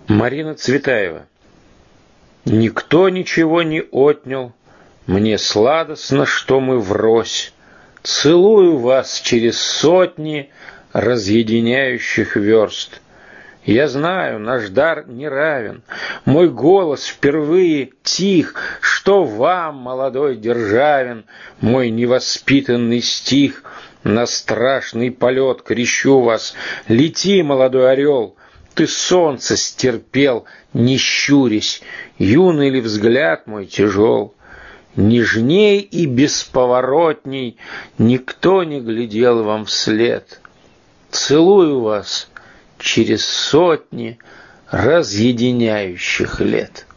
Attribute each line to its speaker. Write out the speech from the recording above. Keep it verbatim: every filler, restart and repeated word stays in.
Speaker 1: Марина Цветаева. Никто ничего не отнял, мне сладостно, что мы врозь. Целую вас через сотни разъединяющих верст. Я знаю, наш дар не равен, мой голос впервые тих, что вам, молодой Державин, мой невоспитанный стих. На страшный полет крещу вас, лети, молодой орел, ты солнце стерпел, не щурясь, юный ли взгляд мой тяжел. Нежней и бесповоротней никто не глядел вам вслед. Целую вас через сотни разъединяющих лет.